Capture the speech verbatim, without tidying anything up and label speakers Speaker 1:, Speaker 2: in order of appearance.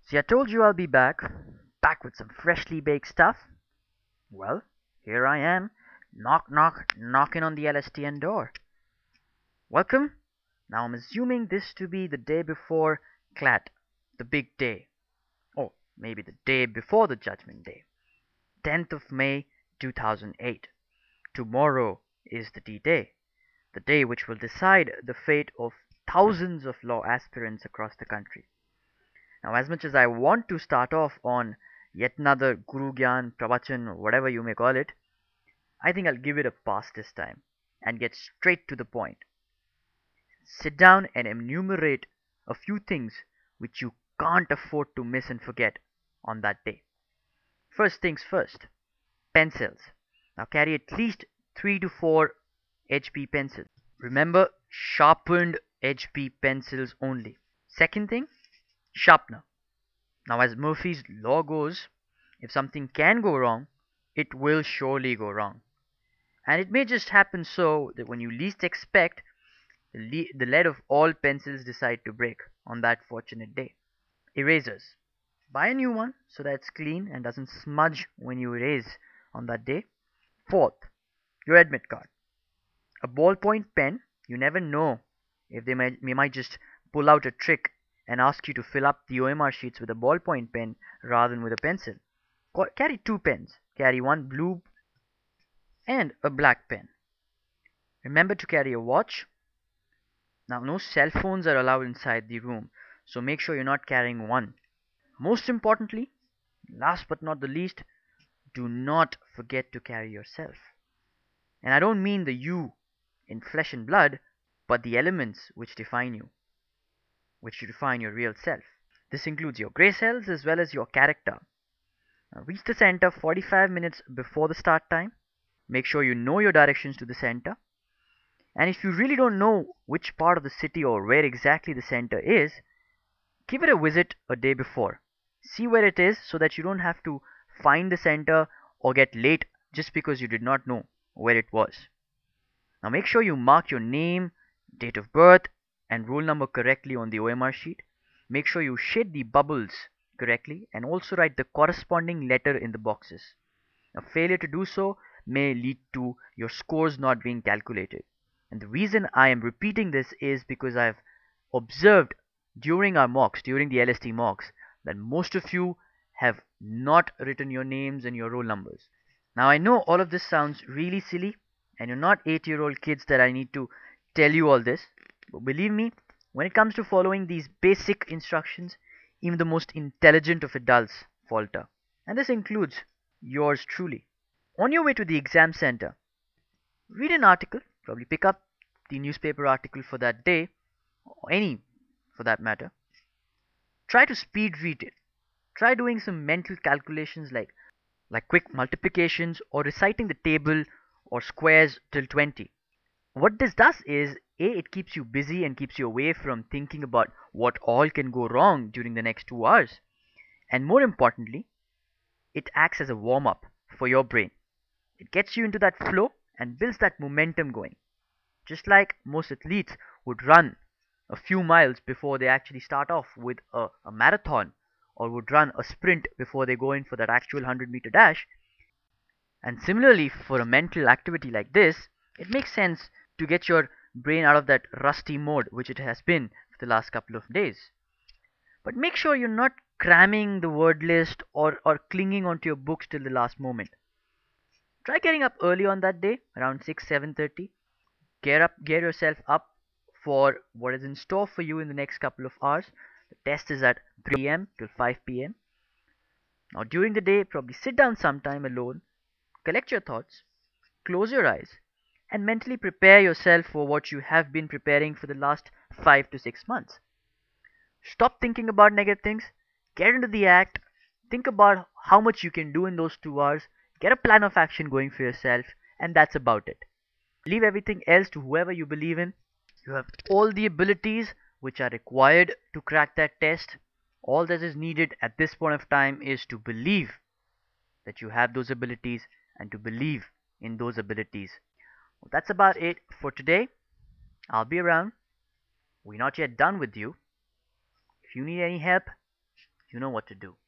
Speaker 1: See, I told you I'll be back, back with some freshly baked stuff. Well, here I am, knock knock, knocking on the L S T N door. Welcome. Now I'm assuming this to be the day before Clat, the big day. Or maybe the day before the Judgment Day. tenth of May two thousand eight. Tomorrow is the D-Day, the day which will decide the fate of thousands of law aspirants across the country. Now, as much as I want to start off on yet another Guru Gyan, Pravachan, or whatever you may call it, I think I'll give it a pass this time and get straight to the point. Sit down and enumerate a few things which you can't afford to miss and forget on that day. First things first, pencils. Now carry at least three to four H B pencils. Remember, sharpened H B pencils only. Second thing, sharpener. Now, as Murphy's law goes, if something can go wrong, it will surely go wrong. And it may just happen so that when you least expect, the, le- the lead of all pencils decide to break on that fortunate day. Erasers. Buy a new one so that it's clean and doesn't smudge when you erase on that day. Fourth, your admit card. A ballpoint pen, you never know if they might, they might just pull out a trick and ask you to fill up the O M R sheets with a ballpoint pen rather than with a pencil. Carry two pens. Carry one blue and a black pen. Remember to carry a watch. Now, no cell phones are allowed inside the room, so make sure you're not carrying one. Most importantly, last but not the least, do not forget to carry yourself. And I don't mean the you in flesh and blood, but the elements which define you, which define your real self. This includes your grey cells as well as your character. Now, reach the center forty-five minutes before the start time. Make sure you know your directions to the center. And if you really don't know which part of the city or where exactly the center is, give it a visit a day before. See where it is so that you don't have to find the center or get late just because you did not know where it was. Now make sure you mark your name, date of birth, and roll number correctly on the O M R sheet. Make sure you shade the bubbles correctly and also write the corresponding letter in the boxes. A failure to do so may lead to your scores not being calculated. And the reason I am repeating this is because I've observed during our mocks, during the L S T mocks, that most of you have not written your names and your roll numbers. Now I know all of this sounds really silly, and you're not eight year old kids that I need to tell you all this, but believe me, when it comes to following these basic instructions, even the most intelligent of adults falter. And this includes yours truly. On your way to the exam center, read an article, probably pick up the newspaper article for that day, or any for that matter. Try to speed read it. Try doing some mental calculations like like quick multiplications or reciting the table or squares till twenty. What this does is, A, it keeps you busy and keeps you away from thinking about what all can go wrong during the next two hours. And more importantly, it acts as a warm up for your brain. It gets you into that flow and builds that momentum going. Just like most athletes would run a few miles before they actually start off with a, a marathon, or would run a sprint before they go in for that actual one hundred meter dash. And similarly, for a mental activity like this, it makes sense to get your brain out of that rusty mode which it has been for the last couple of days. But make sure you're not cramming the word list or, or clinging onto your books till the last moment. Try getting up early on that day, around six, seven thirty. Gear up, gear yourself up for what is in store for you in the next couple of hours. The test is at three p m till five p m. Now during the day, probably sit down sometime alone, collect your thoughts, close your eyes, and mentally prepare yourself for what you have been preparing for the last five to six months. Stop thinking about negative things, get into the act, think about how much you can do in those two hours, get a plan of action going for yourself, and that's about it. Leave everything else to whoever you believe in. You have all the abilities which are required to crack that test. All that is needed at this point of time is to believe that you have those abilities and to believe in those abilities. Well, that's about it for today. I'll be around. We're not yet done with you. If you need any help, You know what to do.